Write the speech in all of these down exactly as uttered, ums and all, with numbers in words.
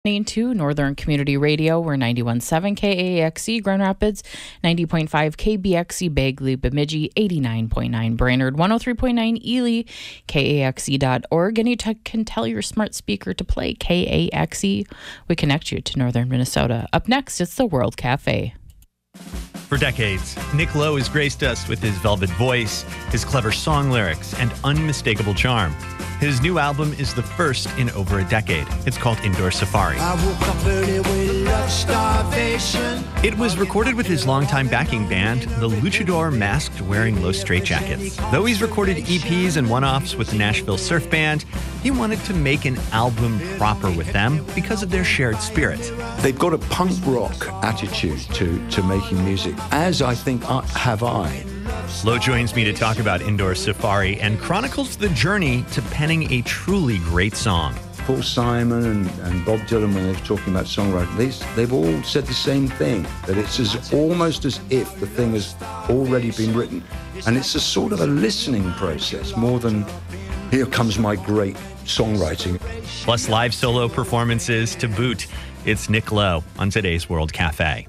To Northern Community Radio, we're ninety-one point seven K A X E Grand Rapids, ninety point five K B X E Bagley Bemidji, eighty-nine point nine Brainerd, one oh three point nine Ely, K A X E dot org, and you t- can tell your smart speaker to play K A X E. We connect you to Northern Minnesota. Up next, it's the World Cafe. For decades, Nick Lowe has graced us with his velvet voice, his clever song lyrics, and unmistakable charm. His new album is the first in over a decade. It's called Indoor Safari. I woke up early with love starvation. It was recorded with his longtime backing band, the Luchador Masked-Wearing Low Straitjackets. Though he's recorded E Ps and one-offs with the Nashville Surf Band, he wanted to make an album proper with them because of their shared spirit. They've got a punk rock attitude to, to making music, as I think uh, have I. Lowe joins me to talk about Indoor Safari and chronicles the journey to penning a truly great song. Paul Simon and, and Bob Dylan, when they're talking about songwriting, they, they've all said the same thing, that it's as almost as if the thing has already been written. And it's a sort of a listening process more than, here comes my great songwriting. Plus live solo performances to boot. It's Nick Lowe on today's World Cafe.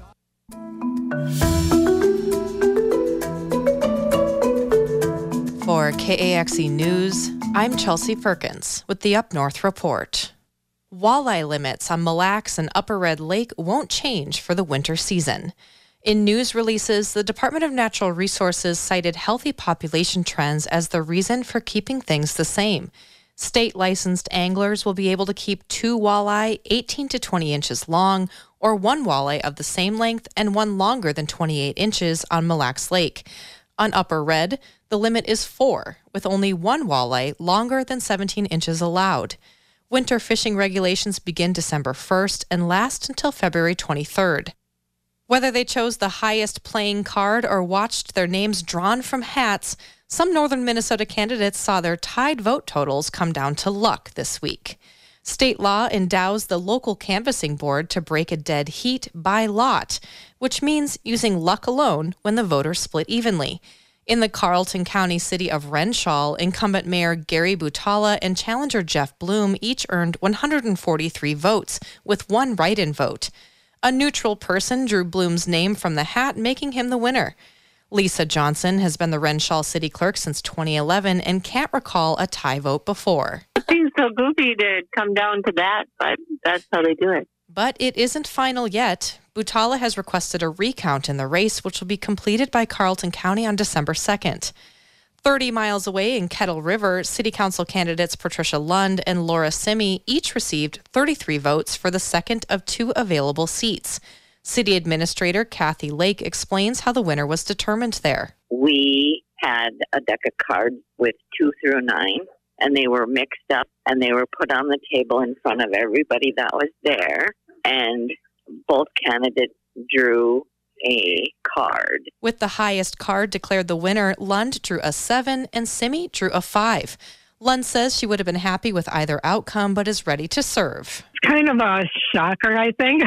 For K A X E News, I'm Chelsea Perkins with the Up North Report. Walleye limits on Mille Lacs and Upper Red Lake won't change for the winter season. In news releases, the Department of Natural Resources cited healthy population trends as the reason for keeping things the same. State licensed anglers will be able to keep two walleye eighteen to twenty inches long, or one walleye of the same length and one longer than twenty-eight inches on Mille Lacs Lake. On Upper Red, the limit is four, with only one walleye longer than seventeen inches allowed. Winter fishing regulations begin December first and last until February twenty-third. Whether they chose the highest playing card or watched their names drawn from hats, some northern Minnesota candidates saw their tied vote totals come down to luck this week. State law endows the local canvassing board to break a dead heat by lot, which means using luck alone when the voters split evenly. In the Carleton County city of Renshaw, incumbent Mayor Gary Butala and challenger Jeff Bloom each earned one hundred forty-three votes, with one write-in vote. A neutral person drew Bloom's name from the hat, making him the winner. Lisa Johnson has been the Renshaw city clerk since twenty eleven and can't recall a tie vote before. It seems so goofy to come down to that, but that's how they do it. But it isn't final yet. Butala has requested a recount in the race, which will be completed by Carleton County on December second. thirty miles away in Kettle River, City Council candidates Patricia Lund and Laura Simi each received thirty-three votes for the second of two available seats. City Administrator Kathy Lake explains how the winner was determined there. We had a deck of cards with two through nine, and they were mixed up, and they were put on the table in front of everybody that was there, and both candidates drew a card. With the highest card declared the winner, Lund drew a seven and Simi drew a five. Lund says she would have been happy with either outcome, but is ready to serve. It's kind of a shocker, I think.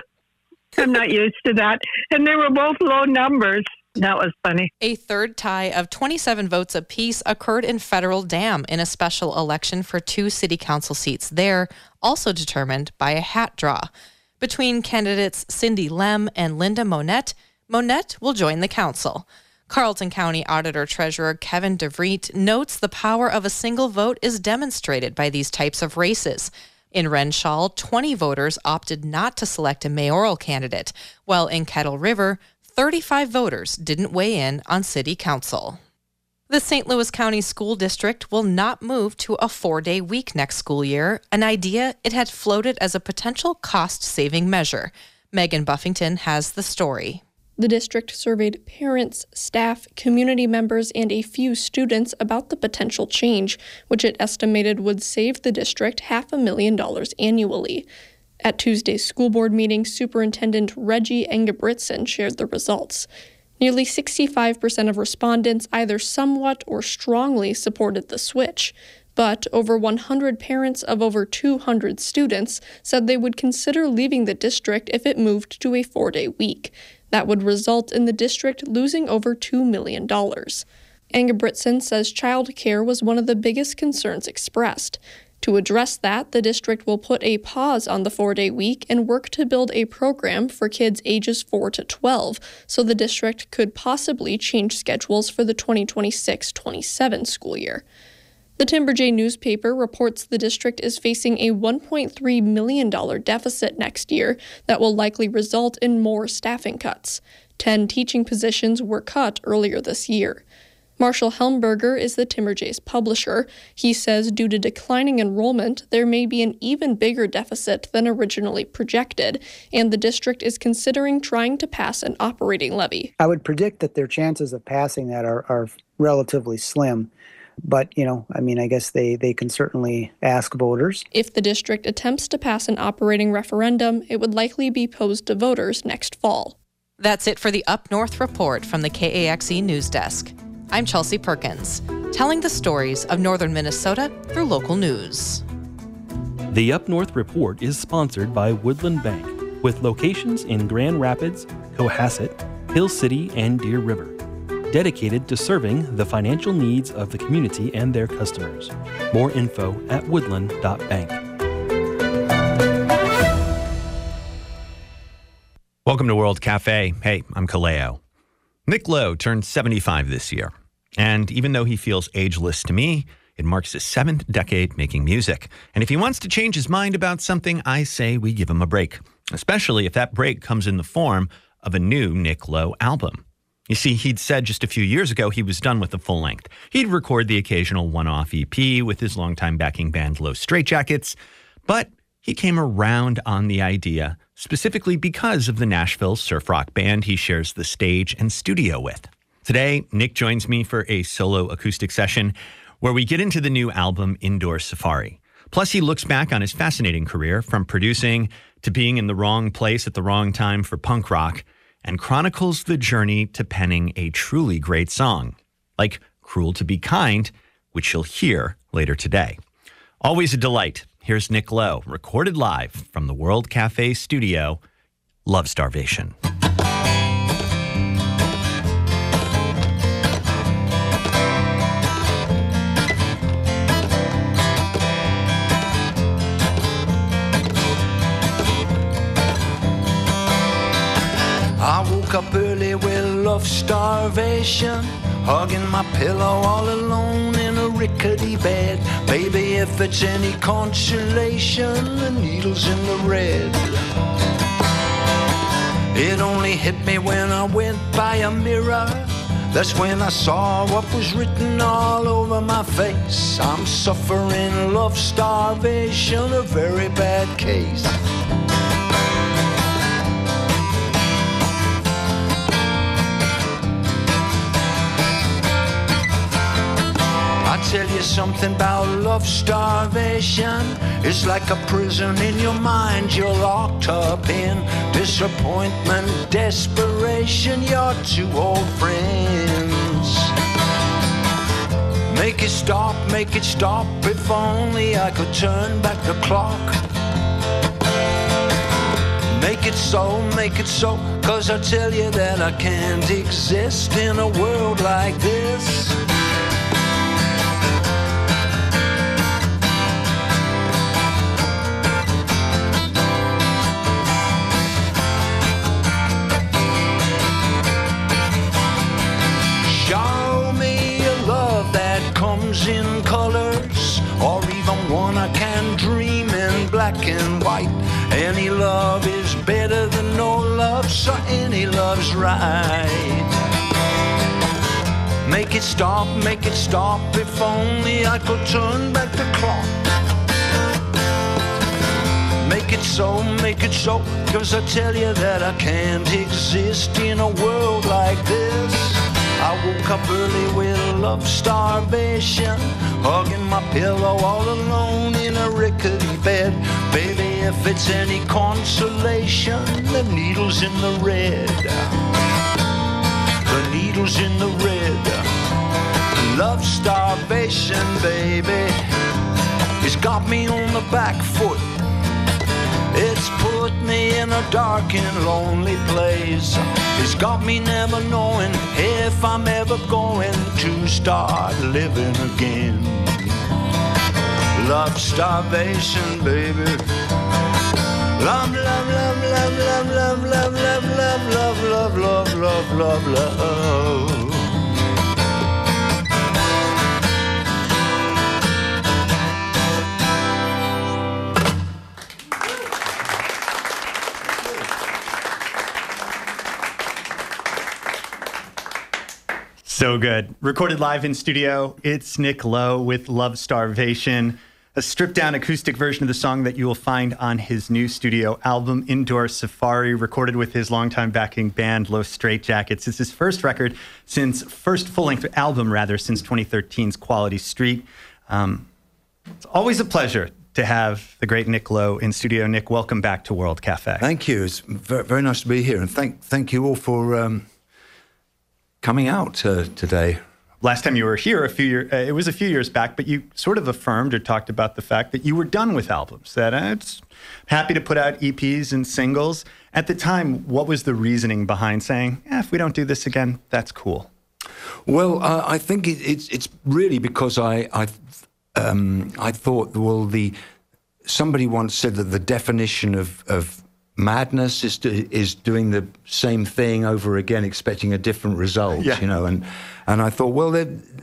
I'm not used to that. And they were both low numbers. That was funny. A third tie of twenty-seven votes apiece occurred in Federal Dam in a special election for two city council seats there, also determined by a hat draw. Between candidates Cindy Lem and Linda Monette, Monette will join the council. Carleton County Auditor-Treasurer Kevin DeVriet notes the power of a single vote is demonstrated by these types of races. In Renshaw, twenty voters opted not to select a mayoral candidate, while in Kettle River, thirty-five voters didn't weigh in on city council. The Saint Louis County School District will not move to a four-day week next school year, an idea it had floated as a potential cost-saving measure. Megan Buffington has the story. The district surveyed parents, staff, community members, and a few students about the potential change, which it estimated would save the district half a million dollars annually. At Tuesday's school board meeting, Superintendent Reggie Engebritsen shared the results. Nearly sixty-five percent of respondents either somewhat or strongly supported the switch, but over one hundred parents of over two hundred students said they would consider leaving the district if it moved to a four-day week. That would result in the district losing over two million dollars. Engebritsen says child care was one of the biggest concerns expressed. To address that, the district will put a pause on the four-day week and work to build a program for kids ages four to twelve, so the district could possibly change schedules for the twenty twenty-six twenty-seven school year. The Timber-Jay newspaper reports the district is facing a one point three million dollars deficit next year that will likely result in more staffing cuts. Ten teaching positions were cut earlier this year. Marshall Helmberger is the Timber-Jay's publisher. He says due to declining enrollment, there may be an even bigger deficit than originally projected, and the district is considering trying to pass an operating levy. I would predict that their chances of passing that are, are relatively slim. But, you know, I mean, I guess they, they can certainly ask voters. If the district attempts to pass an operating referendum, it would likely be posed to voters next fall. That's it for the Up North Report from the K A X E News Desk. I'm Chelsea Perkins, telling the stories of northern Minnesota through local news. The Up North Report is sponsored by Woodland Bank, with locations in Grand Rapids, Cohasset, Hill City, and Deer River, dedicated to serving the financial needs of the community and their customers. More info at woodland dot bank. Welcome to World Cafe. Hey, I'm Kaleo. Nick Lowe turned seventy-five this year. And even though he feels ageless to me, it marks his seventh decade making music. And if he wants to change his mind about something, I say we give him a break, especially if that break comes in the form of a new Nick Lowe album. You see, he'd said just a few years ago he was done with the full length. He'd record the occasional one-off E P with his longtime backing band Low Straitjackets, but he came around on the idea specifically because of the Nashville surf rock band he shares the stage and studio with. Today, Nick joins me for a solo acoustic session where we get into the new album Indoor Safari. Plus, he looks back on his fascinating career from producing to being in the wrong place at the wrong time for punk rock, and chronicles the journey to penning a truly great song, like Cruel to Be Kind, which you'll hear later today. Always a delight. Here's Nick Lowe, recorded live from the World Cafe studio, Love Starvation. I woke up early with love starvation, hugging my pillow all alone in a rickety bed. Baby, if it's any consolation, the needle's in the red. It only hit me when I went by a mirror. That's when I saw what was written all over my face. I'm suffering love starvation, a very bad case. I tell you something about love starvation. It's like a prison in your mind you're locked up in. Disappointment, desperation, your two old friends. Make it stop, make it stop. If only I could turn back the clock. Make it so, make it so. Cause I tell you that I can't exist in a world like this. In colors, or even one I can dream in black and white. Any love is better than no love, so any love's right. Make it stop, make it stop. If only I could turn back the clock. Make it so, make it so. Cause I tell you that I can't exist in a world like this. I woke up early with love starvation, hugging my pillow all alone in a rickety bed. Baby, if it's any consolation, the needle's in the red. The needle's in the red. Love starvation, baby, it's got me on the back foot. It's put me in a dark and lonely place. It's got me never knowing if I'm ever going to start living again. love starvation, baby. Love, love, love, love, love, love, love, love, love, love, love, love, love, love, love. So good. Recorded live in studio, it's Nick Lowe with Love Starvation, a stripped-down acoustic version of the song that you will find on his new studio album, Indoor Safari, recorded with his longtime backing band, Los Straitjackets. It's his first record since, first full-length album, rather, since twenty thirteen's Quality Street. Um, it's always a pleasure to have the great Nick Lowe in studio. Nick, welcome back to World Cafe. Thank you. It's very, very nice to be here, and thank thank you all for... Um, coming out uh, today. Last time you were here, a few year, uh, it was a few years back, but you sort of affirmed or talked about the fact that you were done with albums, that uh, it's happy to put out E Ps and singles. At the time, what was the reasoning behind saying, eh, if we don't do this again, that's cool? Well, uh, I think it, it's it's really because I I um, I thought, well, the somebody once said that the definition of of madness is to, is doing the same thing over again, expecting a different result. Yeah. You know, and and I thought, well,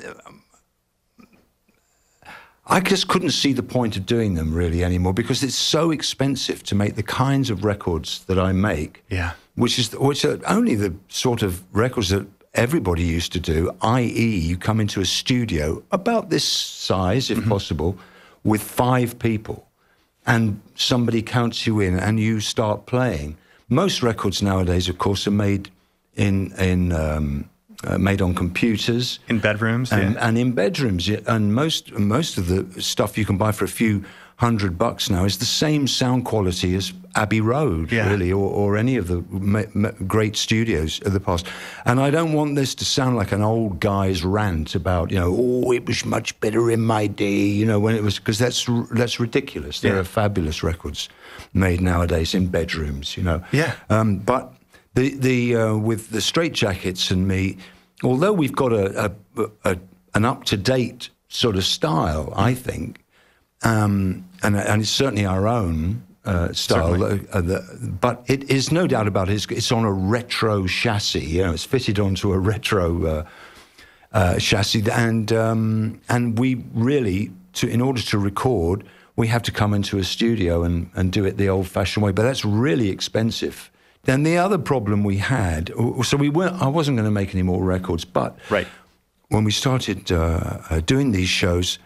I just couldn't see the point of doing them really anymore because it's so expensive to make the kinds of records that I make. Yeah, which is which are only the sort of records that everybody used to do. that is, you come into a studio about this size, if mm-hmm. possible, with five people. And somebody counts you in, and you start playing. Most records nowadays, of course, are made in in um, uh, made on computers, in bedrooms, and, yeah. and in bedrooms. And most most of the stuff you can buy for a few hundred bucks now is the same sound quality as Abbey Road, yeah. really, or, or any of the ma- ma- great studios of the past. And I don't want this to sound like an old guy's rant about, you know, oh, it was much better in my day, you know, when it was, because that's that's ridiculous. There yeah. are fabulous records made nowadays in bedrooms, you know. Yeah. Um, but the the uh, with the Straitjackets and me, although we've got a, a, a an up to date sort of style, I think. Um, and, and it's certainly our own uh, style, uh, uh, the, but it is no doubt about it. It's, it's on a retro chassis. You know, it's fitted onto a retro uh, uh, chassis, and um, and we really, to in order to record, we have to come into a studio and, and do it the old-fashioned way. But that's really expensive. Then the other problem we had, so we weren't. I wasn't going to make any more records, but right. when we started uh, uh, doing these shows.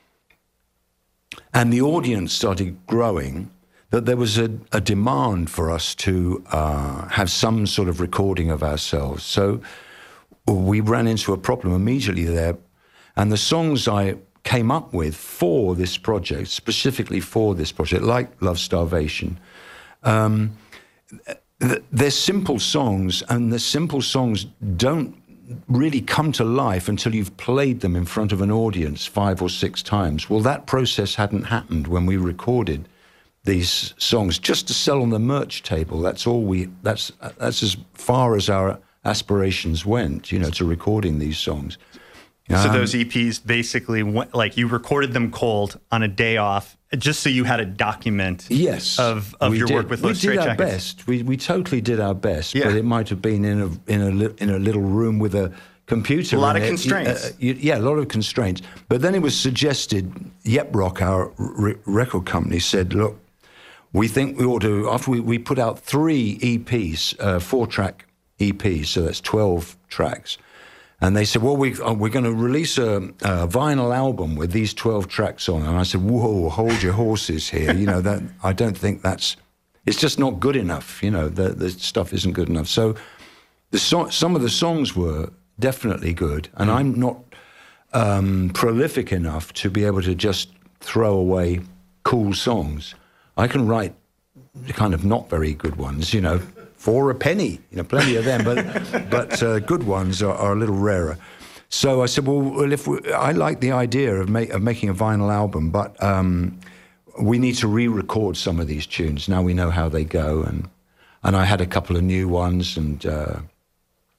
And the audience started growing, that there was a, a demand for us to uh, have some sort of recording of ourselves. So we ran into a problem immediately there. And the songs I came up with for this project, specifically for this project, like Love Starvation, um, they're simple songs, and the simple songs don't really come to life until you've played them in front of an audience five or six times. Well, that process hadn't happened when we recorded these songs just to sell on the merch table. That's all we, that's, that's as far as our aspirations went, you know, to recording these songs. So um, those E Ps basically, went, like you recorded them cold on a day off, just so you had a document yes, of, of your did. work with Los Straitjackets. We did our best. We we totally did our best, yeah. but it might have been in a in a li- in a little room with a computer. A lot of it. constraints. Uh, yeah, a lot of constraints. But then it was suggested. Yep Rock, our r- record company, said, "Look, we think we ought to." After we, we put out three E Ps, uh, four-track E Ps, so that's twelve tracks. And they said, well, we, uh, we're going to release a, a vinyl album with these twelve tracks on. And I said, whoa, hold your horses here. You know, that I don't think that's, it's just not good enough. You know, the, the stuff isn't good enough. So the so, some of the songs were definitely good. And mm. I'm not um, prolific enough to be able to just throw away cool songs. I can write kind of not very good ones, you know, for a penny, you know, plenty of them, but but uh, good ones are, are a little rarer. So I said, well, well if we, I like the idea of, make, of making a vinyl album, but um, we need to re-record some of these tunes. Now we know how they go, and and I had a couple of new ones, and uh,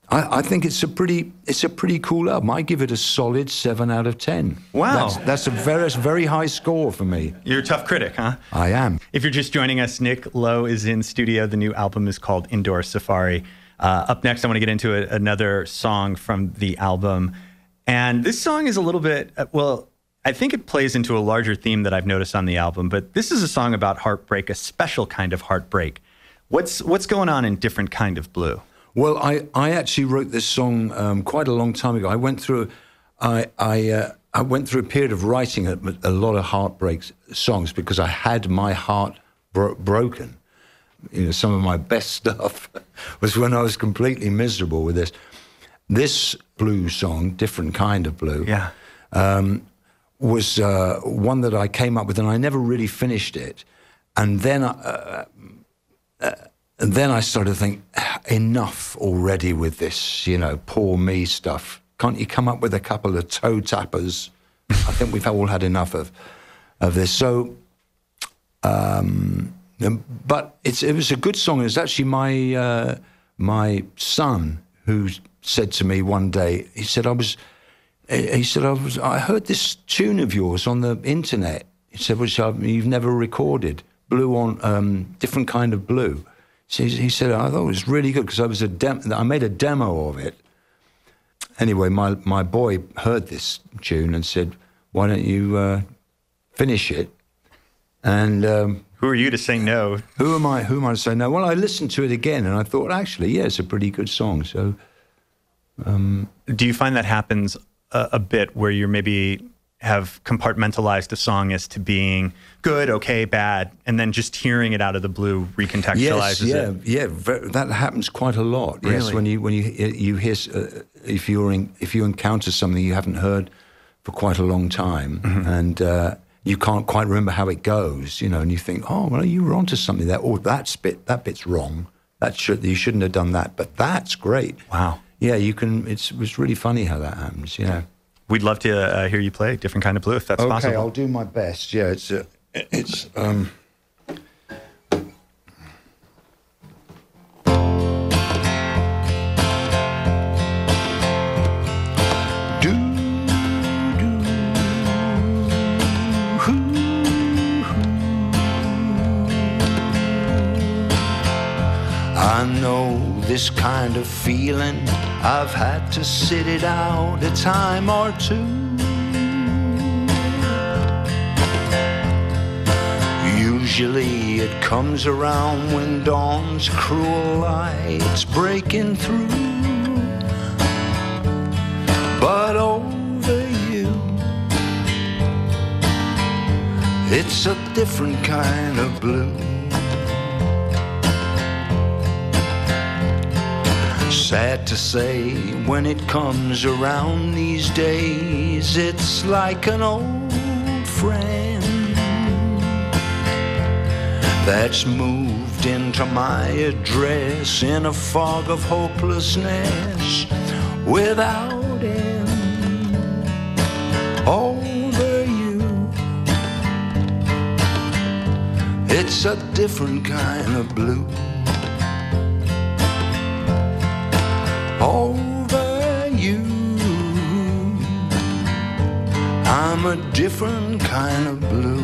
I, I think it's a pretty it's a pretty cool album. I give it a solid seven out of ten. Wow. That's, that's a very, that's a very high score for me. You're a tough critic, huh? I am. If you're just joining us, Nick Lowe is in studio. The new album is called Indoor Safari. Uh, up next, I want to get into a, another song from the album. And this song is a little bit, uh, well, I think it plays into a larger theme that I've noticed on the album, but this is a song about heartbreak, a special kind of heartbreak. What's what's going on in Different Kind of Blue? Well, I, I actually wrote this song um, quite a long time ago. I went through I I, uh, I went through a period of writing a, a lot of heartbreak songs because I had my heart bro- broken. You know, some of my best stuff was when I was completely miserable with this. This blue song, Different Kind of Blue, yeah. um, was uh, one that I came up with, and I never really finished it. And then, uh, uh, and then I started to think, enough already with this, you know, poor me stuff. Can't you come up with a couple of toe tappers? I think we've all had enough of of this. So, um, but it's it was a good song. It was actually my uh, my son who said to me one day. He said I was. He said I was. I heard this tune of yours on the internet. He said, which you've never recorded. Blue on um, Different Kind of Blue. So he said, I thought it was really good because I was a dem- I made a demo of it. Anyway, my my boy heard this tune and said, "Why don't you uh, finish it?" And um, who are you to say no? Who am I? Who am I to say no? Well, I listened to it again and I thought, actually, yeah, it's a pretty good song. So, um, do you find that happens a, a bit where you're maybe have compartmentalized a song as to being good, okay, bad, and then just hearing it out of the blue recontextualizes yes, yeah, it? Yeah, yeah, that happens quite a lot. Really? Yes, when you when you you hear uh, if you're in, if you encounter something you haven't heard for quite a long time, mm-hmm. and uh, you can't quite remember how it goes, you know, and you think, oh, well, you were onto something there. Oh, that's bit that bit's wrong. That should you shouldn't have done that, but that's great. Wow. Yeah, you can. It's it was really funny how that happens. Yeah. We'd love to uh, hear you play Different Kind of Blue, if that's okay, possible. Okay, I'll do my best. Yeah, it's uh, it's um. Do do I know this kind of feeling. I've had to sit it out a time or two. Usually it comes around when dawn's cruel light's breaking through. But over you, it's a different kind of blue. Sad to say, when it comes around these days, it's like an old friend that's moved into my address in a fog of hopelessness without end. Over you, it's a different kind of blue. Over you, I'm a different kind of blue.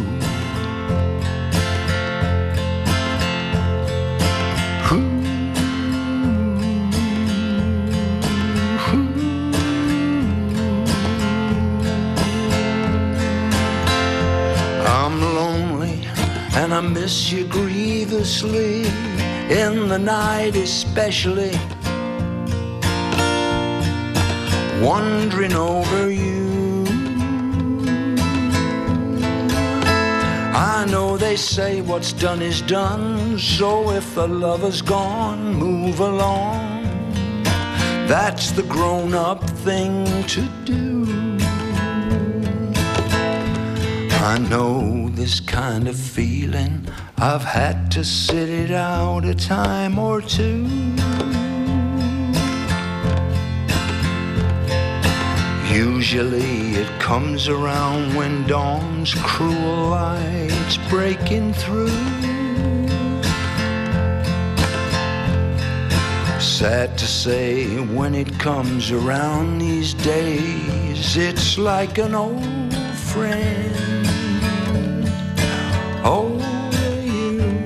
I'm lonely and I miss you grievously, in the night especially, wandering over you. I know they say what's done is done, so if the lover's gone, move along. That's the grown-up thing to do. I know this kind of feeling. I've had to sit it out a time or two. Usually it comes around when dawn's cruel light's Sad to say, when it comes around these days, it's like an old friend. Oh, you.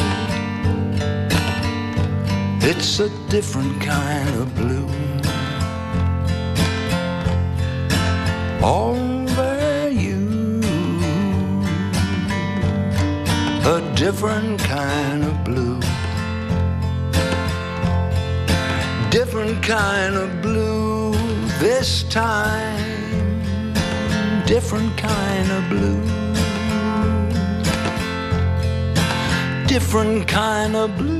It's a different kind of blue. Over you. A different kind of blue. Different kind of blue this time. Different kind of blue. Different kind of blue.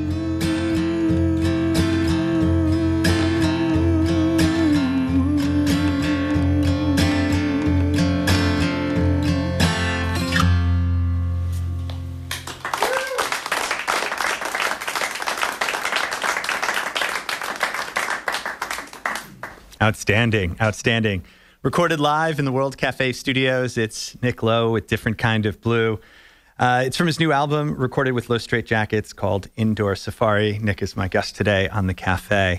Outstanding, outstanding. Recorded live in the World Cafe studios, it's Nick Lowe with Different Kind of Blue. Uh, it's from his new album, recorded with Low Straight Jackets, called Indoor Safari. Nick is my guest today on the Cafe.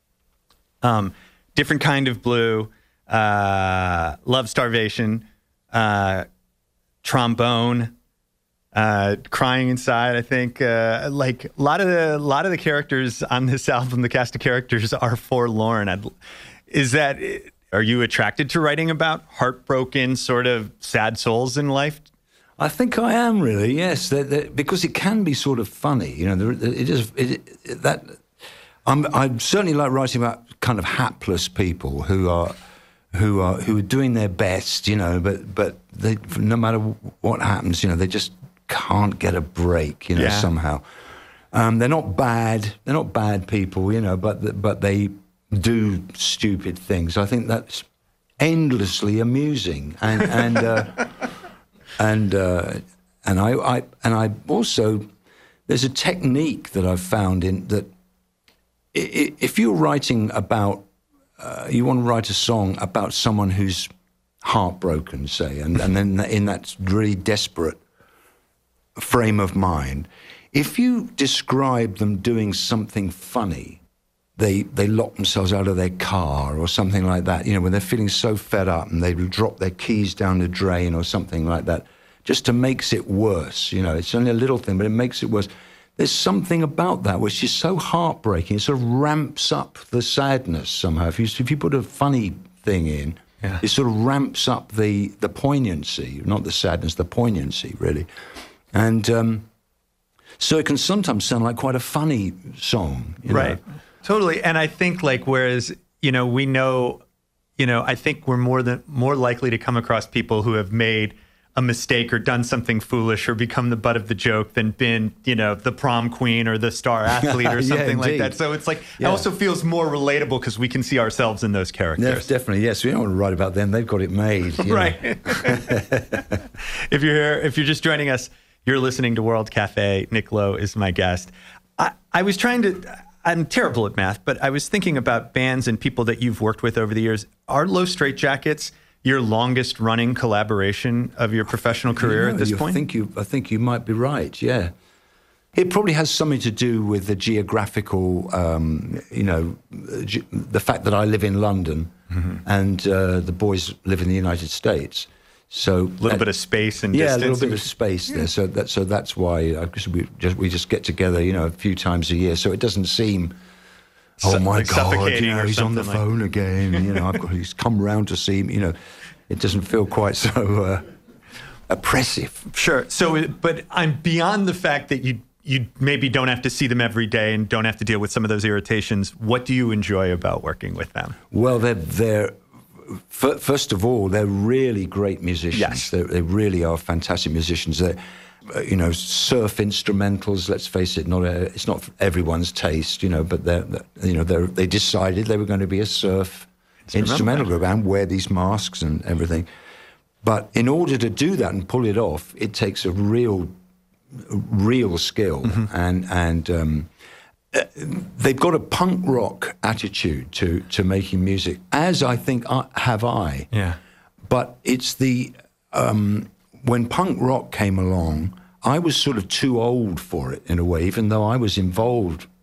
Um, Different Kind of Blue, uh, Love Starvation, uh, Trombone, uh, Crying Inside. I think uh, like a lot of the a lot of the characters on this album, the cast of characters, are forlorn. I'd, Is that, are you attracted to writing about heartbroken, sort of sad souls in life? I think I am really, yes, they're, they're, because it can be sort of funny, you know. There, it is it, it, that. I'm, I certainly like writing about kind of hapless people who are, who are who are doing their best, you know, but but they, no matter what happens, you know, they just can't get a break, you know, yeah. somehow. Um, they're not bad, they're not bad people, you know, but but they do stupid things. I think that's endlessly amusing, and and uh, and uh, and I, I and I also there's a technique that I've found in that if you're writing about uh, you want to write a song about someone who's heartbroken, say, and and then in that really desperate frame of mind, if you describe them doing something funny. They they lock themselves out of their car or something like that, you know, when they're feeling so fed up and they drop their keys down the drain or something like that, just to makes it worse, you know. It's only a little thing, but it makes it worse. There's something about that which is so heartbreaking. It sort of ramps up the sadness somehow. If you if you put a funny thing in, yeah. it sort of ramps up the, the poignancy, not the sadness, the poignancy, really. And um, so it can sometimes sound like quite a funny song, you right. know? Totally. And I think like, whereas, you know, we know, you know, I think we're more than more likely to come across people who have made a mistake or done something foolish or become the butt of the joke than been, you know, the prom queen or the star athlete or something yeah, like that. So it's like, yeah. it also feels more relatable because we can see ourselves in those characters. Yes, definitely. Yes. We don't want to write about them. They've got it made. Right. If you're here, if you're just joining us, you're listening to World Cafe. Nick Lowe is my guest. I, I was trying to... I'm terrible at math, but I was thinking about bands and people that you've worked with over the years. Are Low Straight Jackets your longest running collaboration of your professional career you know, at this you point? Think you, I think you might be right, yeah. It probably has something to do with the geographical, um, you know, ge- the fact that I live in London mm-hmm. and uh, the boys live in the United States. So a little that, bit of space and yeah, distance. Yeah, a little bit of space yeah. there. So that so that's why I guess we just we just get together, you know, a few times a year. So it doesn't seem, oh my like God, you know, he's on the like. phone again. You know, I've got he's come round to see me. You know, it doesn't feel quite so uh, oppressive. Sure. So, but I'm beyond the fact that you you maybe don't have to see them every day and don't have to deal with some of those irritations. What do you enjoy about working with them? Well, they're they're. First of all, they're really great musicians. Yes. They're, they really are fantastic musicians. They're, uh, you know, surf instrumentals. Let's face it, not a, it's not everyone's taste, you know. But they're, they're you know, they they decided they were going to be a surf instrumental group and wear these masks and everything. But in order to do that and pull it off, it takes a real, real skill mm-hmm. and and. Um, Uh, they've got a punk rock attitude to, to making music, as I think I, have I. Yeah. But it's the um, when punk rock came along, I was sort of too old for it in a way, even though I was involved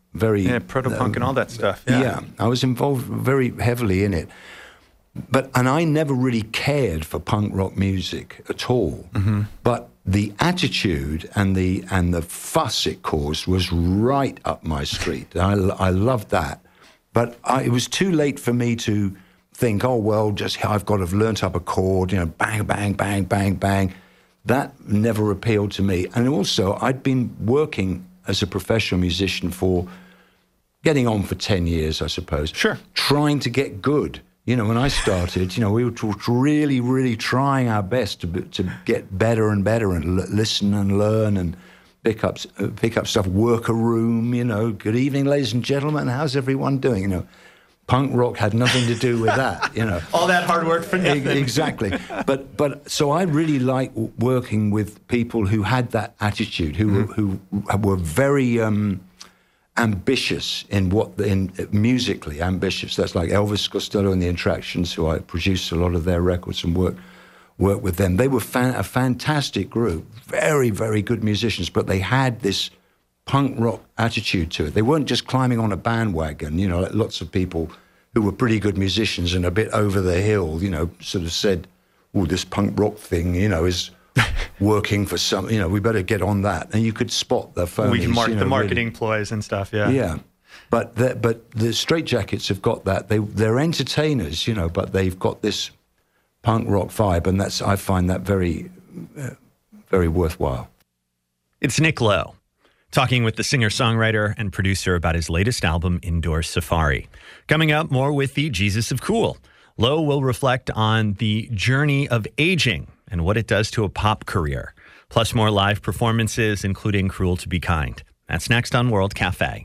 very yeah, proto-punk um, and all that stuff. Yeah. yeah, I was involved very heavily in it. But and I never really cared for punk rock music at all. Mm-hmm. But the attitude and the and the fuss it caused was right up my street. I, I loved that. But I, it was too late for me to think, oh, well, just I've got to have learnt up a chord, you know, bang, bang, bang, bang, bang. That never appealed to me. And also, I'd been working as a professional musician for getting on for ten years, I suppose. Sure. Trying to get good. You know, when I started, you know, we were really, really trying our best to to get better and better and l- listen and learn and pick up, uh, pick up stuff, work a room, you know, good evening, ladies and gentlemen, how's everyone doing? You know, punk rock had nothing to do with that, you know. All that hard work for nothing. Exactly. But but so I really like working with people who had that attitude, who mm-hmm. were, who were very um, ambitious in what in musically ambitious. That's like Elvis Costello and the Attractions, who I produced a lot of their records and work work with them. They were fan, a fantastic group, very very good musicians, but they had this punk rock attitude to it. They weren't just climbing on a bandwagon, you know, like lots of people who were pretty good musicians and a bit over the hill, you know, sort of said, oh, this punk rock thing, you know, is working for some, you know, we better get on that. And you could spot the phonies. We can mark you know, the marketing really. ploys and stuff, yeah. Yeah. But the, but the Straight Jackets have got that. They, they're entertainers, you know, but they've got this punk rock vibe, and that's I find that very, uh, very worthwhile. It's Nick Lowe, talking with the singer-songwriter and producer about his latest album, Indoor Safari. Coming up, more with the Jesus of Cool. Lowe will reflect on the journey of aging and what it does to a pop career, plus more live performances, including Cruel to Be Kind. That's next on World Cafe.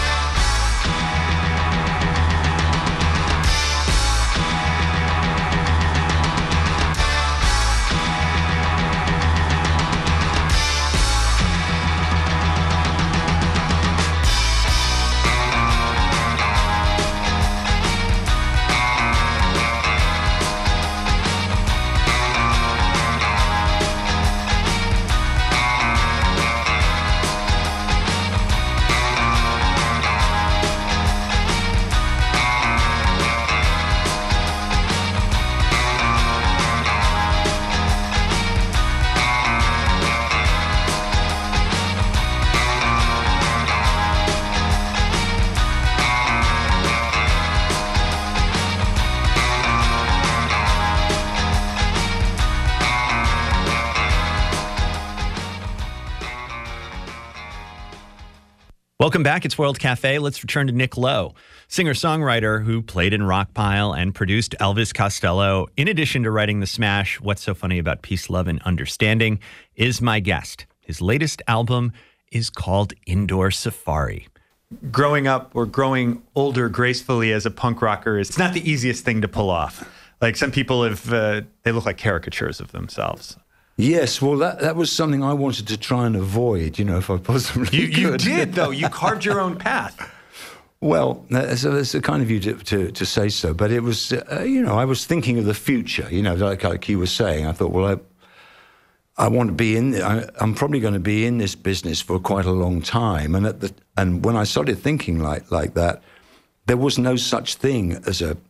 Welcome back. It's World Cafe. Let's return to Nick Lowe, singer-songwriter who played in Rockpile and produced Elvis Costello. In addition to writing the smash What's So Funny About Peace, Love, and Understanding, is my guest. His latest album is called Indoor Safari. Growing up or growing older gracefully as a punk rocker, is it's not the easiest thing to pull off. Like some people have, uh, they look like caricatures of themselves. Yes, well, that, that was something I wanted to try and avoid, you know, if I possibly you, you could. You did, though. You carved your own path. Well, that's, that's the kind of you to, to, to say so. But it was, uh, you know, I was thinking of the future, you know, like, like you were saying. I thought, well, I, I want to be in, I, I'm probably going to be in this business for quite a long time. And at the and when I started thinking like like that, there was no such thing as a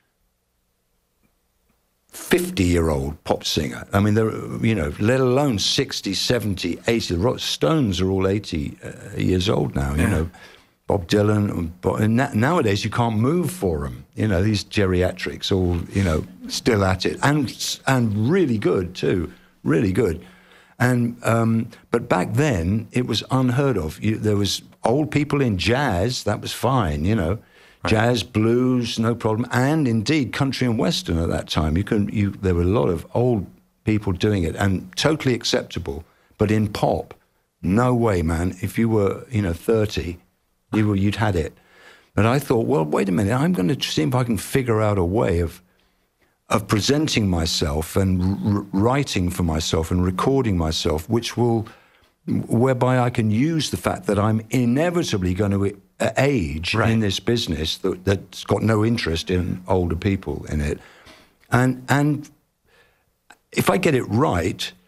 fifty-year-old pop singer. I mean, there, you know, let alone sixty, seventy, eighty. The Stones are all eighty uh, years old now, you yeah. know. Bob Dylan. And nowadays, you can't move for them. You know, these geriatrics all, you know, still at it. And and really good, too. Really good. And um, but back then, it was unheard of. You, there was old people in jazz. That was fine, you know. Right. Jazz, blues, no problem, and indeed country and western at that time. You can, you, there were a lot of old people doing it, and totally acceptable. But in pop, no way, man. If you were, you know, thirty, you were, you'd had it. But I thought, well, wait a minute. I'm going to see if I can figure out a way of of presenting myself and r- writing for myself and recording myself, which will, whereby I can use the fact that I'm inevitably going to age right. in this business that, that's got no interest in older people in it. And and if I get it right,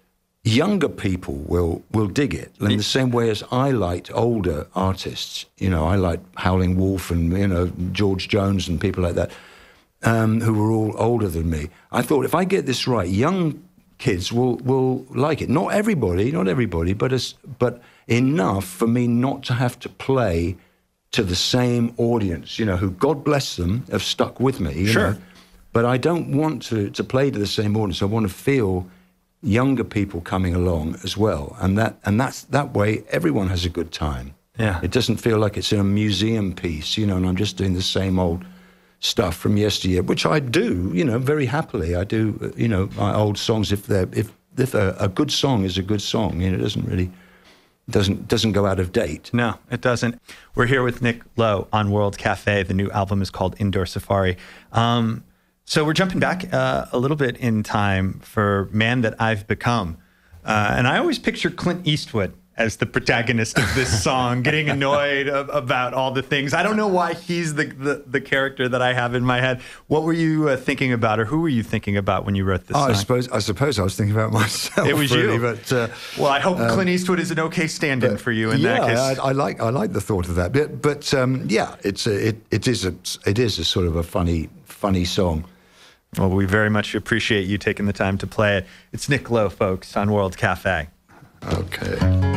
younger people will will dig it in the same way as I liked older artists. You know, I liked Howling Wolf and, you know, George Jones and people like that, um, who were all older than me. I thought, if I get this right, young kids will will like it. Not everybody, not everybody, but as, but enough for me not to have to play to the same audience, you know, who, God bless them, have stuck with me. You sure. know? But I don't want to, to play to the same audience. I want to feel younger people coming along as well. And that and that's that way everyone has a good time. Yeah. It doesn't feel like it's in a museum piece, you know, and I'm just doing the same old stuff from yesteryear, which I do, you know, very happily. I do, you know, my old songs, if they're if if a, a good song is a good song, you know, it doesn't really doesn't doesn't go out of date. No, it doesn't. We're here with Nick Lowe on World Cafe. The new album is called Indoor Safari. Um, so we're jumping back uh, a little bit in time for Man That I've Become. Uh, and I always picture Clint Eastwood as the protagonist of this song, getting annoyed of, about all the things. I don't know why he's the, the, the character that I have in my head. What were you uh, thinking about, or who were you thinking about when you wrote this oh, song? I suppose I suppose I was thinking about myself. It was really, you. But, uh, well, I hope um, Clint Eastwood is an okay stand-in but, for you in yeah, that case. I, I like I like the thought of that. But, but um, yeah, it's a, it it is a it is a sort of a funny funny song. Well, we very much appreciate you taking the time to play it. It's Nick Lowe, folks, on World Cafe. Okay.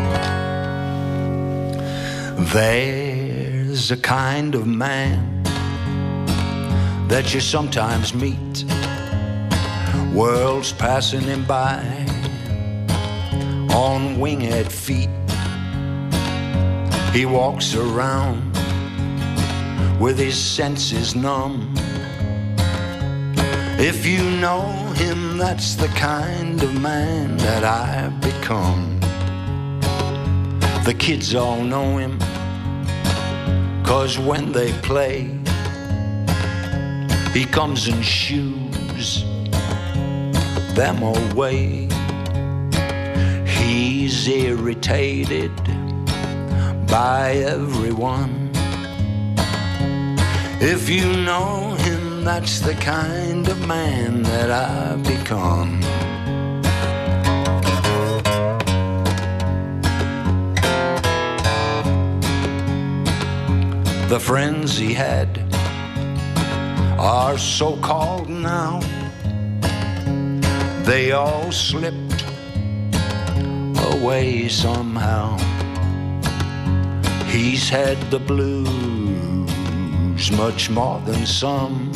There's a kind of man that you sometimes meet, worlds passing him by on winged feet. He walks around with his senses numb. If you know him, that's the kind of man that I've become. The kids all know him, 'cause when they play, he comes and shoos them away. He's irritated by everyone. If you know him, that's the kind of man that I've become. The friends he had are so-called now. They all slipped away somehow. He's had the blues much more than some.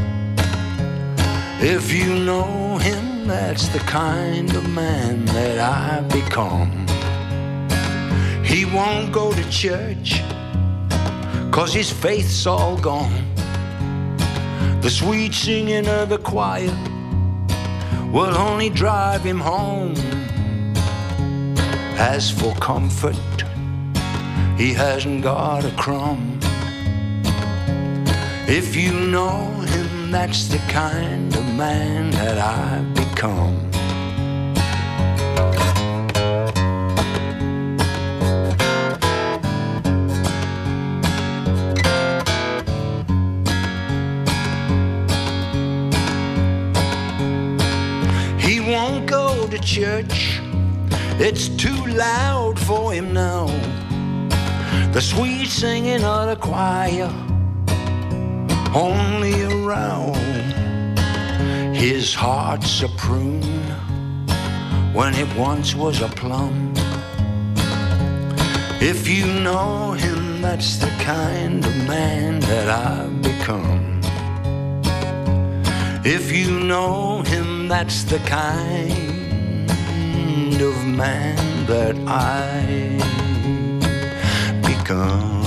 If you know him, that's the kind of man that I've become. He won't go to church, 'cause his faith's all gone. The sweet singing of the choir will only drive him home. As for comfort, he hasn't got a crumb. If you know him, that's the kind of man that I've become. Church, it's too loud for him now. The sweet singing of the choir only around. His heart's a prune when it once was a plum. If you know him, that's the kind of man that I've become. If you know him, that's the kind of man that I become.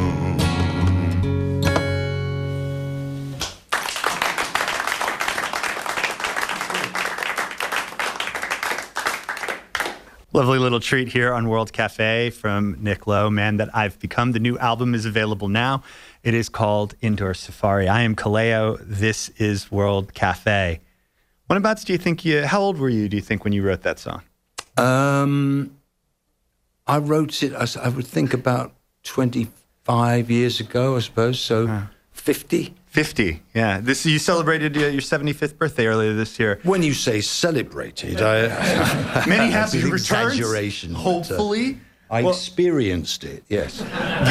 Lovely little treat here on World Cafe from Nick Lowe, Man That I've Become. The new album is available now. It is called Indoor Safari. I am Kaleo. This is World Cafe. Whenabouts do you think you, how old were you, do you think, when you wrote that song? Um, I wrote it, I, I would think about twenty-five years ago, I suppose, so huh. fifty. fifty, yeah. This you celebrated uh, your seventy-fifth birthday earlier this year. When you say celebrated, I, many happy it's an returns. Exaggeration. Hopefully, but, uh, I well, experienced it. Yes.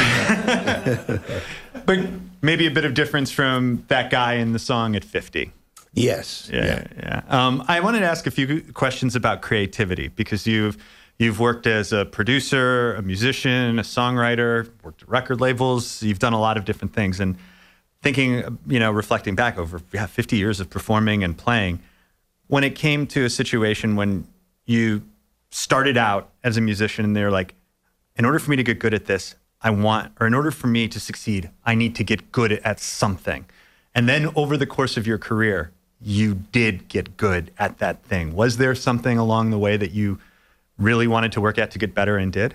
But maybe a bit of difference from that guy in the song at fifty. Yes. Yeah, yeah. yeah. Um, I wanted to ask a few questions about creativity because you've you've worked as a producer, a musician, a songwriter, worked at record labels. You've done a lot of different things. And thinking, you know, reflecting back over yeah, fifty years of performing and playing, when it came to a situation when you started out as a musician and they're like, in order for me to get good at this, I want, or in order for me to succeed, I need to get good at something. And then over the course of your career, you did get good at that thing. Was there something along the way that you really wanted to work at to get better and did?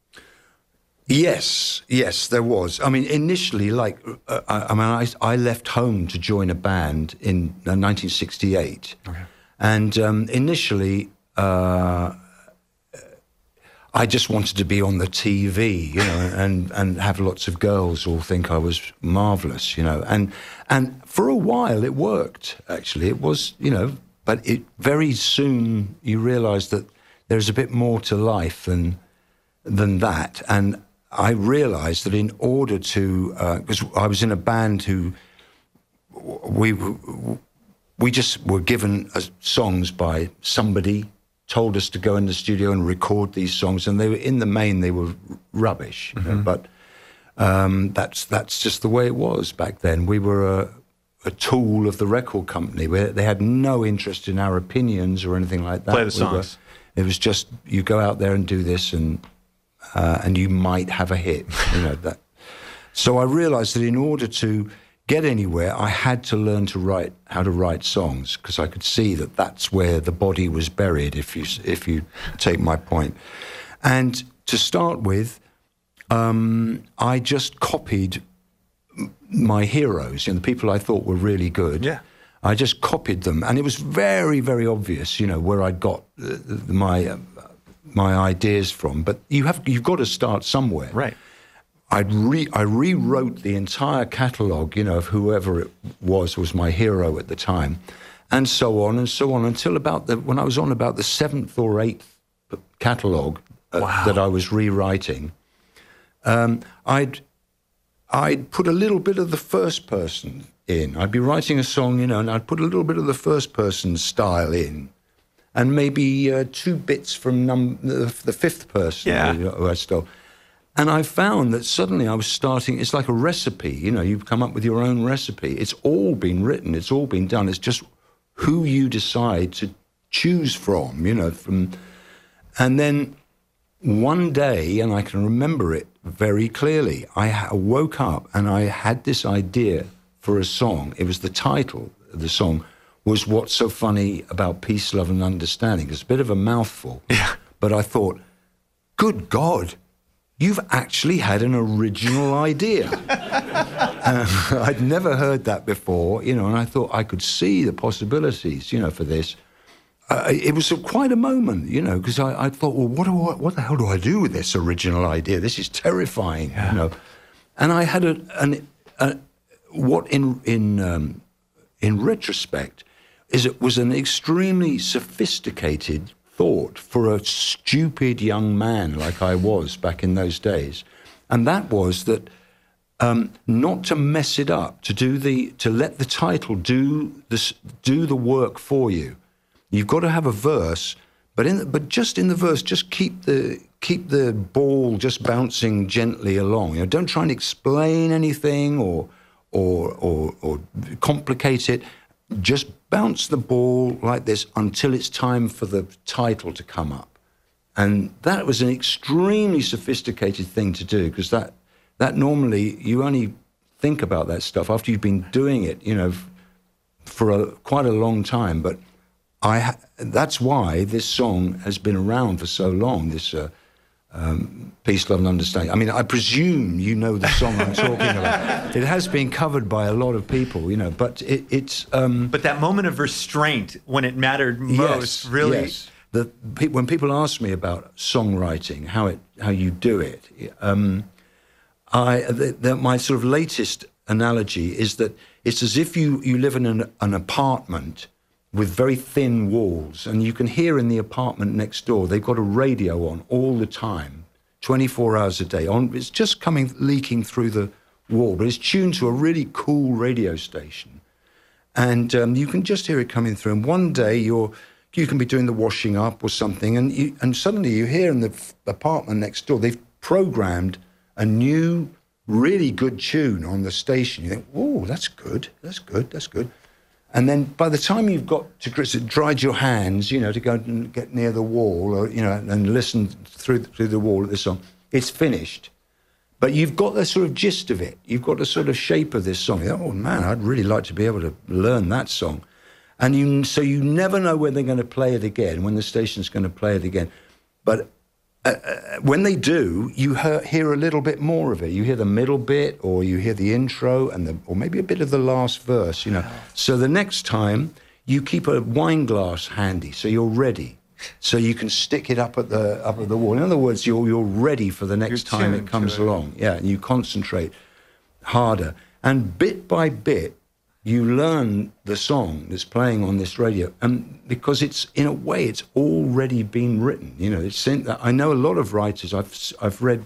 Yes, yes, there was. I mean, initially, like, uh, I, I mean, I, I left home to join a band in uh, nineteen sixty-eight. Okay. And um, initially, uh, I just wanted to be on the T V, you know, and, and have lots of girls all think I was marvelous, you know. And and for a while it worked, actually. It was, you know, but it very soon you realize that there's a bit more to life than than that. And I realized that in order to, because uh, I was in a band who we we just were given uh, songs by somebody, told us to go in the studio and record these songs, and they were, in the main, they were rubbish. Mm-hmm. You know, but um, that's that's just the way it was back then. We were a, a tool of the record company. We, they had no interest in our opinions or anything like that. Play the songs. We were, it was just, you go out there and do this, and uh, and you might have a hit. You know that. So I realized that in order to get anywhere, I had to learn to write, how to write songs, because I could see that that's where the body was buried, if you if you take my point. And to start with, um, I just copied my heroes, you know, the people I thought were really good. Yeah. I just copied them, and it was very, very obvious, you know, where I got uh, my uh, my ideas from. But you have you've got to start somewhere, right? I'd re, I rewrote the entire catalogue, you know, of whoever it was, was my hero at the time, and so on and so on, until about the, when I was on about the seventh or eighth catalogue uh, wow. that I was rewriting, um, I'd, I'd put a little bit of the first person in. I'd be writing a song, you know, and I'd put a little bit of the first person style in, and maybe uh, two bits from num- the, the fifth person yeah. who, who I stole. And I found that suddenly I was starting, it's like a recipe, you know, you come up with your own recipe. It's all been written, it's all been done. It's just who you decide to choose from, you know, from. And then one day, and I can remember it very clearly, I woke up and I had this idea for a song. It was the title of the song, was What's So Funny About Peace, Love and Understanding. It's a bit of a mouthful, yeah. but I thought, good God, you've actually had an original idea. uh, I'd never heard that before, you know, and I thought I could see the possibilities, you know, for this. Uh, it was a, quite a moment, you know, because I, I thought, well, what do I, what the hell do I do with this original idea? This is terrifying, yeah. you know. And I had a, an, a what in in um, in retrospect is it was an extremely sophisticated thought for a stupid young man like I was back in those days, and that was that um, not to mess it up, to do the to let the title do this do the work for you. You've got to have a verse, but in the, but just in the verse, just keep the keep the ball just bouncing gently along. You know, don't try and explain anything or or or, or complicate it. Just bounce the ball like this until it's time for the title to come up. And that was an extremely sophisticated thing to do, because that that normally you only think about that stuff after you've been doing it, you know, for a, quite a long time. But I that's why this song has been around for so long, this uh, um, Peace, Love and Understanding. I mean, I presume you know the song I'm talking about. It has been covered by a lot of people, you know, but it, it's... Um, but that moment of restraint when it mattered most, yes, really... Yes. The, when people ask me about songwriting, how it how you do it, um, I the, the, my sort of latest analogy is that it's as if you, you live in an, an apartment with very thin walls, and you can hear in the apartment next door, they've got a radio on all the time, twenty-four hours a day. On, it's just coming, leaking through the wall, but it's tuned to a really cool radio station. And um, you can just hear it coming through. And one day you're, you can be doing the washing up or something, and you, and suddenly you hear in the f- apartment next door, they've programmed a new, really good tune on the station. You think, oh, that's good, that's good, that's good. And then by the time you've got to grips, it dried your hands, you know, to go and get near the wall, or, you know, and listen through through the wall at the song, it's finished. But you've got the sort of gist of it. You've got the sort of shape of this song. You think, oh, man, I'd really like to be able to learn that song. And you, so you never know when they're going to play it again, when the station's going to play it again. But uh, when they do, you hear, hear a little bit more of it. You hear the middle bit, or you hear the intro, and the, or maybe a bit of the last verse, you know. So the next time, you keep a wine glass handy, so you're ready. So you can stick it up at the up at the wall. In other words, you're you're ready for the next You're time it comes along. Yeah, and you concentrate harder. And bit by bit, you learn the song that's playing on this radio, and because it's, in a way, it's already been written. You know, it's in, I know a lot of writers. I've I've read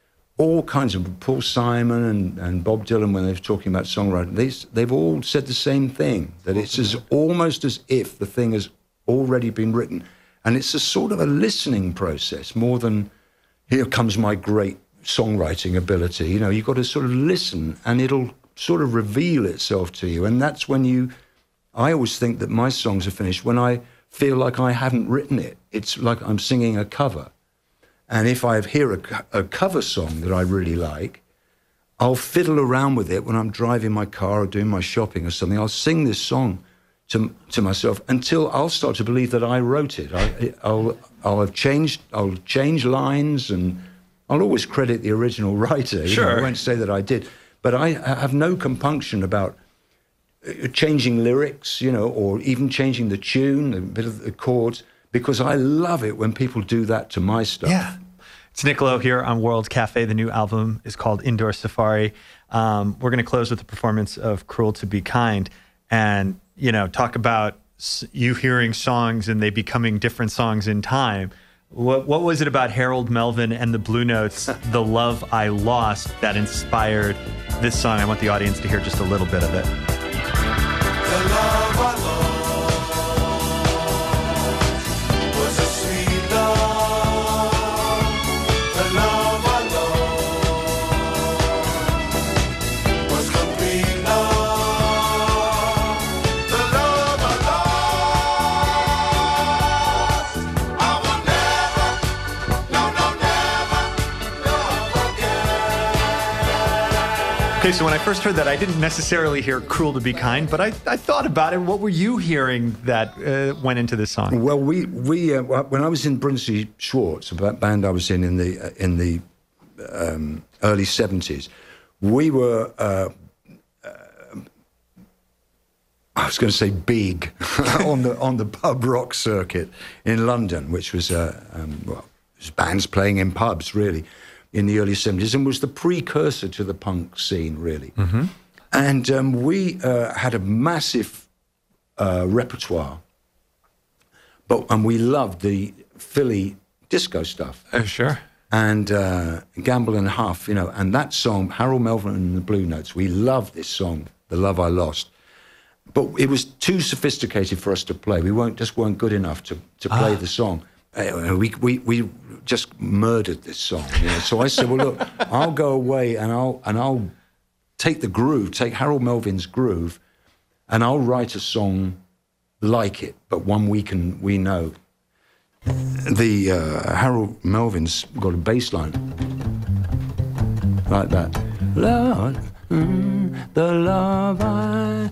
all kinds of Paul Simon and, and Bob Dylan when they're talking about songwriting. They they've all said the same thing, that it's as almost as if the thing has already been written, and it's a sort of a listening process more than here comes my great songwriting ability. You know, you've got to sort of listen, and it'll sort of reveal itself to you. And that's when you, I always think that my songs are finished when I feel like I haven't written it. It's like I'm singing a cover. And if I hear a, a cover song that I really like, I'll fiddle around with it when I'm driving my car or doing my shopping or something. I'll sing this song to to myself until I'll start to believe that I wrote it. I, I'll I'll have changed, I'll change lines, and I'll always credit the original writer. You Sure. know, I won't say that I did. But I have no compunction about changing lyrics, you know, or even changing the tune, a bit of the chords, because I love it when people do that to my stuff. Yeah. It's Nick Lowe here on World Cafe. The new album is called Indoor Safari. Um, we're going to close with the performance of Cruel to Be Kind, and, you know, talk about you hearing songs and they becoming different songs in time. What, what was it about Harold Melvin and the Blue Notes, The Love I Lost, that inspired this song? I want the audience to hear just a little bit of it. The love I lost was a sweet love. The love I lost was complete love. The love I lost, I will never, no, no, never love again. Okay, so when I first heard that, I didn't necessarily hear Cruel to Be Kind, but I, I thought about it. What were you hearing that uh, went into this song? Well, we we uh, when I was in Brinsley Schwartz, a band I was in in the uh, in the um, early seventies, we were. Uh, uh, I was going to say big on the on the pub rock circuit in London, which was uh, um, well, it was bands playing in pubs really in the early seventies, and was the precursor to the punk scene really. Mm-hmm. And um, we uh, had a massive uh, repertoire, but and we loved the Philly disco stuff. Oh, sure. And uh, Gamble and Huff, you know, and that song, Harold Melvin and the Blue Notes, we loved this song, The Love I Lost. But it was too sophisticated for us to play. We weren't just weren't good enough to, to play Ah. the song. Uh, we, we we just murdered this song. You know? So I said, well, look, I'll go away and I'll and I'll take the groove, take Harold Melvin's groove, and I'll write a song like it, but one we can we know. The uh, Harold Melvin's got a bass line like that. Lord, mm, the love I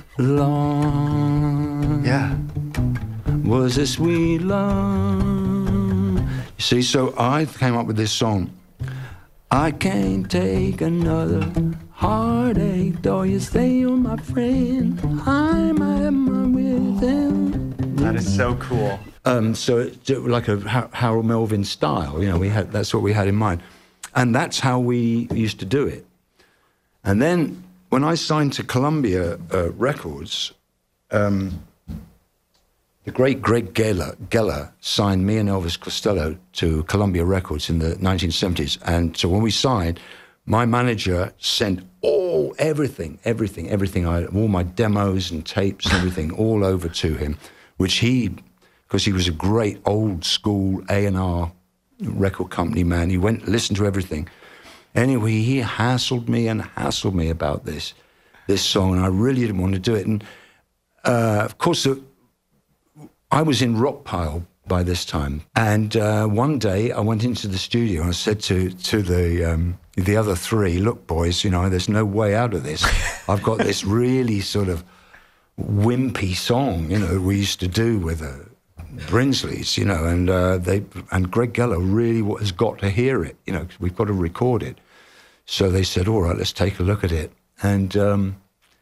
lost. Yeah. Was a sweet love. You see, so I came up with this song. I can't take another heartache, though you say you're my friend. I'm at my wit's end. That is so cool. Um, so it's like a Ha- Harold Melvin style, you know. We had that's what we had in mind, and that's how we used to do it. And then when I signed to Columbia uh, Records, um, the great Greg Geller, Geller signed me and Elvis Costello to Columbia Records in the nineteen seventies. And so when we signed, my manager sent all, everything, everything, everything, I, all my demos and tapes and everything all over to him, which he, because he was a great old school A and R record company man, he went, listened to everything. Anyway, he hassled me and hassled me about this, this song, and I really didn't want to do it. And uh, of course, the, I was in Rockpile by this time, and uh, one day I went into the studio and I said to to the um, the other three, "Look, boys, you know, there's no way out of this. I've got this really sort of wimpy song, you know, we used to do with uh, Brinsley's, you know, and uh, they and Greg Geller really has got to hear it, you know, 'cause we've got to record it." So they said, "All right, let's take a look at it," and um,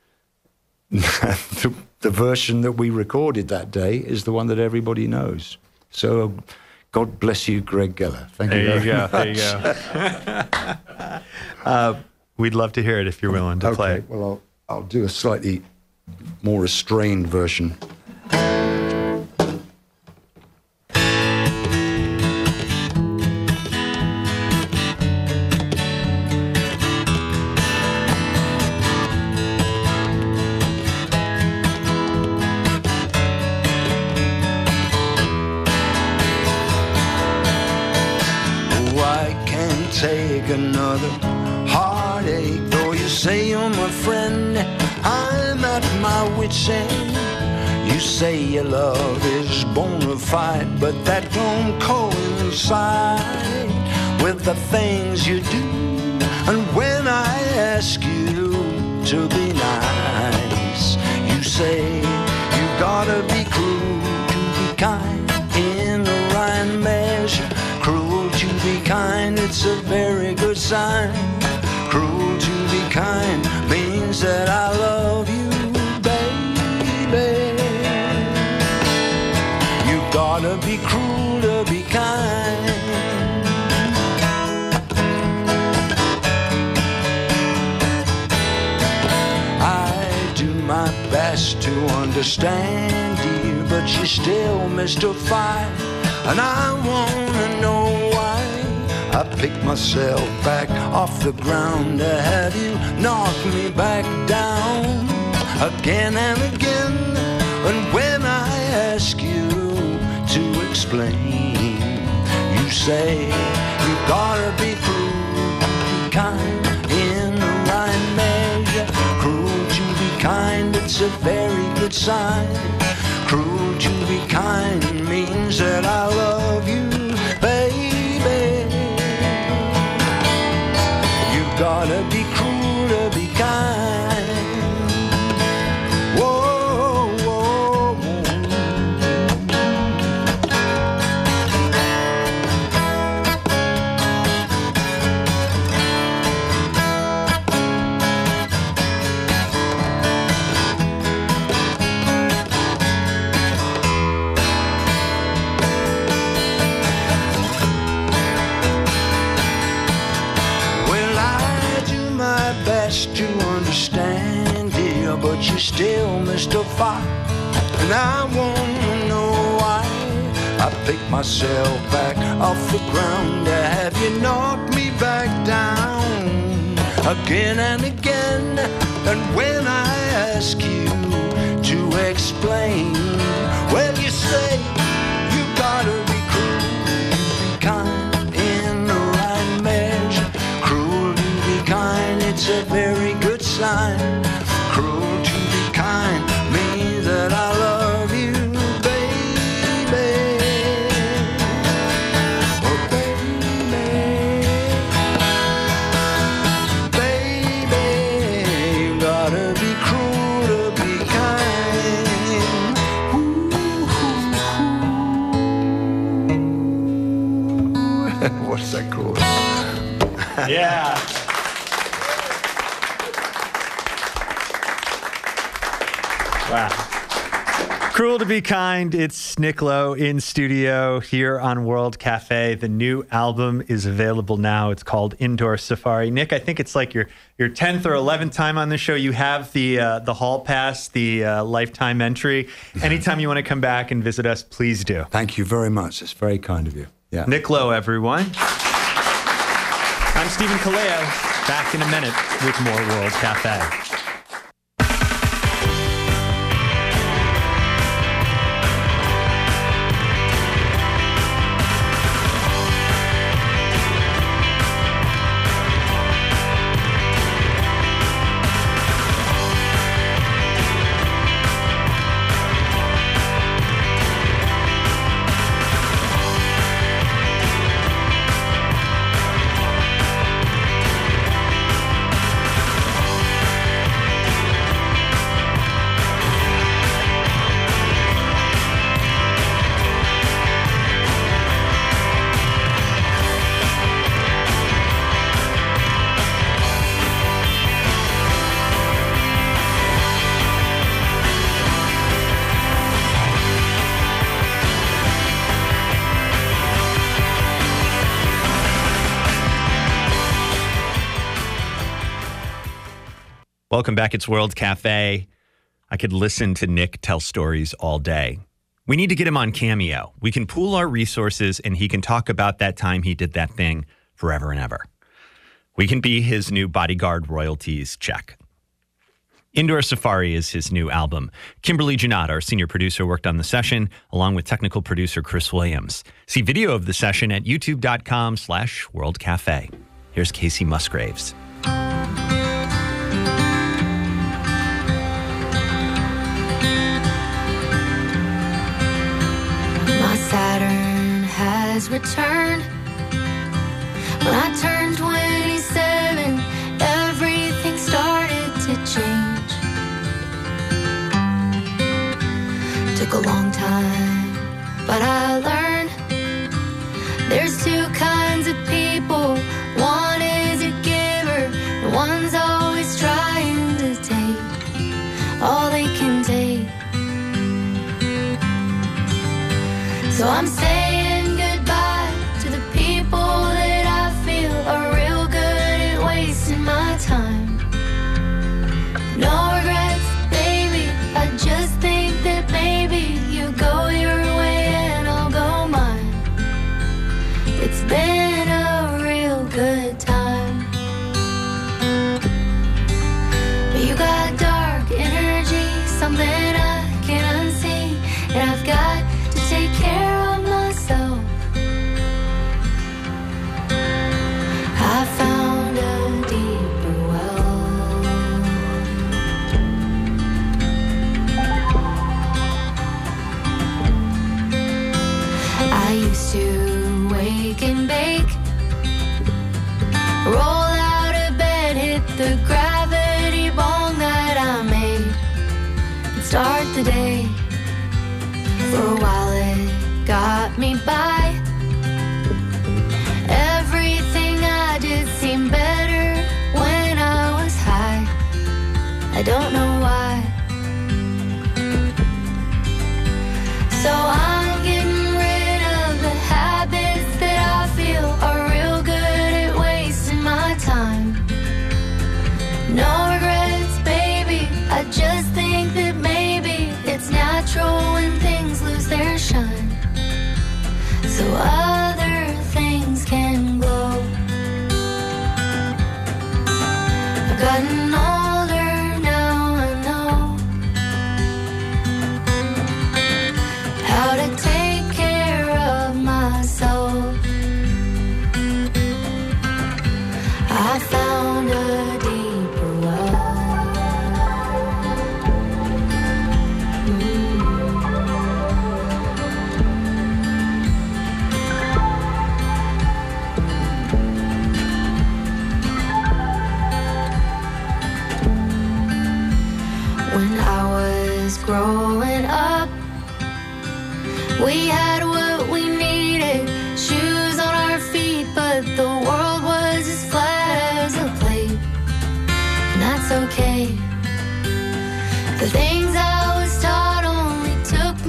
the, the version that we recorded that day is the one that everybody knows. So, God bless you, Greg Geller. Thank there you very you go, much. There you go. uh, we'd love to hear it if you're willing to okay, play it. Well, I'll, I'll do a slightly more restrained version. Take another heartache. Though you say you're my friend, I'm at my wit's end. You say your love is bona fide, but that don't coincide with the things you do. And when I ask you to be nice, you say you gotta be cruel to be kind in the right measure. Cruel to be kind, it's a very good sign. Cruel to be kind means that I love you, baby. You gotta be cruel to be kind. I do my best to understand you, but you still mystify. And I wanna know why I pick myself back off the ground to have you knock me back down again and again. And when I ask you to explain, you say you gotta be cruel to be kind in the right measure. Cruel to be kind, it's a very good sign. Cruel to be kind means that I love you, baby. You gotta be cruel to be kind. Whoa, whoa, to understand, dear, but you still mystify. And I wanna know why I pick myself back off the ground to have you knock me back down again and again. And when I ask you to explain, well, you say you gotta be cruel to be kind in the right measure. Cruel to be kind, it's a very good sign. Cruel to be kind means that I love you, baby. Oh, baby. Baby, you gotta be cruel to be kind. Ooh. What's that called? Yeah. Wow. Cruel to Be Kind. It's Nick Lowe in studio here on World Cafe. The new album is available now. It's called Indoor Safari. Nick, I think it's like your your tenth or eleventh time on the show. You have the uh, the hall pass, the uh, lifetime entry. Anytime you want to come back and visit us, please do. Thank you very much. It's very kind of you. Yeah. Nick Lowe, everyone. I'm Stephen Kaleo. Back in a minute with more World Cafe. Welcome back. It's World Cafe. I could listen to Nick tell stories all day. We need to get him on Cameo. We can pool our resources and he can talk about that time he did that thing forever and ever. We can be his new bodyguard royalties check. Indoor Safari is his new album. Kimberly Janot, our senior producer, worked on the session along with technical producer Chris Williams. See video of the session at youtube.com slash World Cafe. Here's Casey Musgraves. Saturn has returned. When I turned twenty-seven, everything started to change. Took a long time, but I learned there's two kinds of people. One is a giver, and one's always trying to take all they can take. So I'm saying goodbye to the people that I feel are real good at wasting my time. No regrets, baby, I just think that maybe you go your way and I'll go mine. It's been a real good time. But you got dark energy, something I can't unsee, and I've got to take care of myself. I found a deeper well. I used to wake and bake, roll out of bed, hit the gravity bong that I made, and start the day. For a while it got me by. Everything I did seemed better when I was high. I don't know why. So I'm getting rid of the habits that I feel are real good at wasting my time. No regrets, baby, I just think that maybe it's natural when things lose their shine, so other things can glow. I've gotten older now, I know how to take care of myself. I found a deeper well. Growing up, we had what we needed, shoes on our feet, but the world was as flat as a plate, and that's okay. The things I was taught only took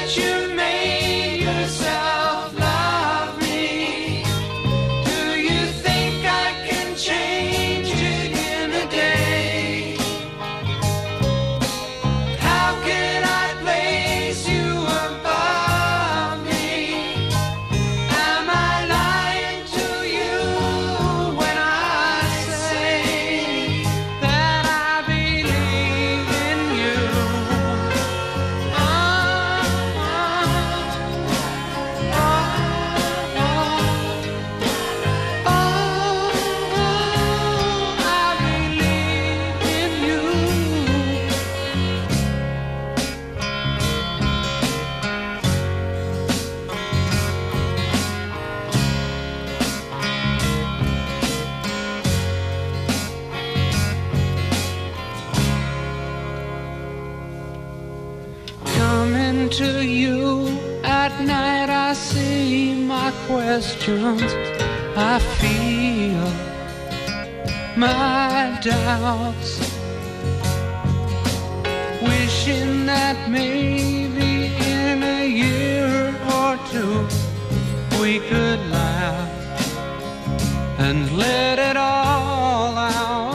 that you made yourself love me, do you think I can change it in a day? How can I place you above me? Am I lying to you when I say that I believe in you? Oh, oh, oh, oh, oh, I believe in you. Coming to you at night, I see my questions, I feel my doubts, wishing that maybe in a year or two we could laugh and let it all out.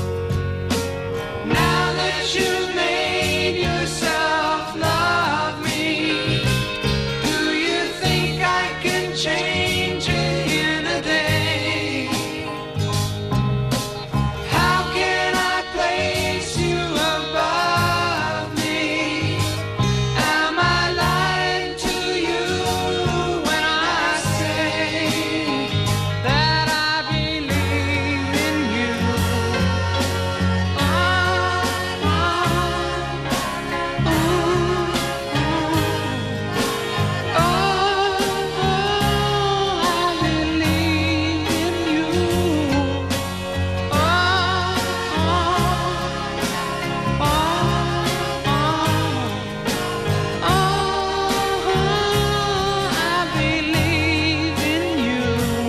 Now that you've made yourself love me, do you think I can change it in a day? How can I place you above me? Am I lying to you when I say that I believe in you? Oh, oh, oh, oh, I believe in you. Oh, oh, oh, oh, I believe in you.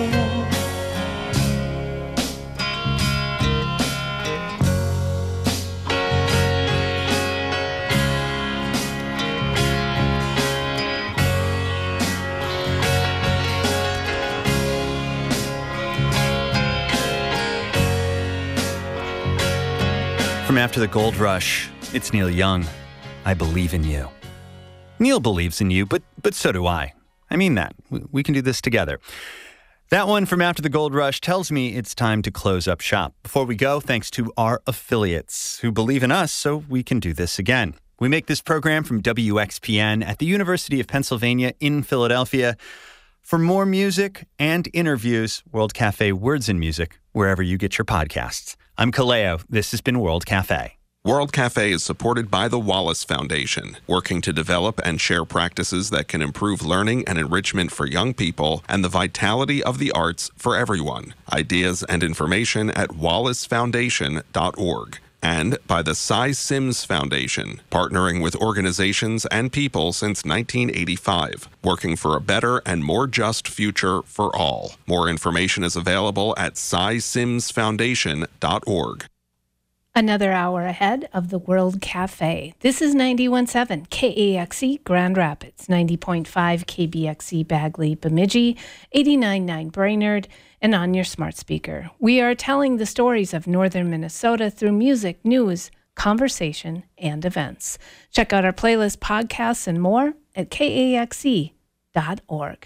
From After the Gold Rush, it's Neil Young. I believe in you. Neil believes in you, but but so do I. I mean that. We, we can do this together. That one from After the Gold Rush tells me it's time to close up shop. Before we go, thanks to our affiliates who believe in us so we can do this again. We make this program from W X P N at the University of Pennsylvania in Philadelphia. For more music and interviews, World Cafe Words and Music, wherever you get your podcasts. I'm Kaleo. This has been World Cafe. World Cafe is supported by the Wallace Foundation, working to develop and share practices that can improve learning and enrichment for young people and the vitality of the arts for everyone. Ideas and information at wallace foundation dot org. And by the Cy Sims Foundation, partnering with organizations and people since nineteen eighty-five, working for a better and more just future for all. More information is available at cy sims foundation dot org. Another hour ahead of the World Cafe. This is ninety-one point seven K A X E Grand Rapids, ninety point five K B X E Bagley Bemidji, eighty-nine point nine Brainerd, and on your smart speaker. We are telling the stories of northern Minnesota through music, news, conversation, and events. Check out our playlist, podcasts, and more at K A X E dot org.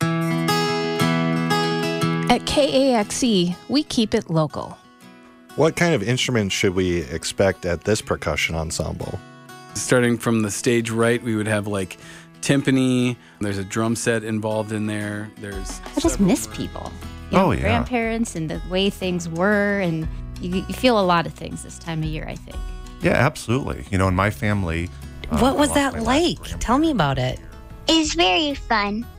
At K A X E, we keep it local. What kind of instruments should we expect at this percussion ensemble? Starting from the stage right, we would have like timpani. There's a drum set involved in there. There's I just miss people. You know, oh, yeah. Grandparents and the way things were. And you, you feel a lot of things this time of year, I think. Yeah, absolutely. You know, in my family. What was that like? Tell me about it. It was very fun.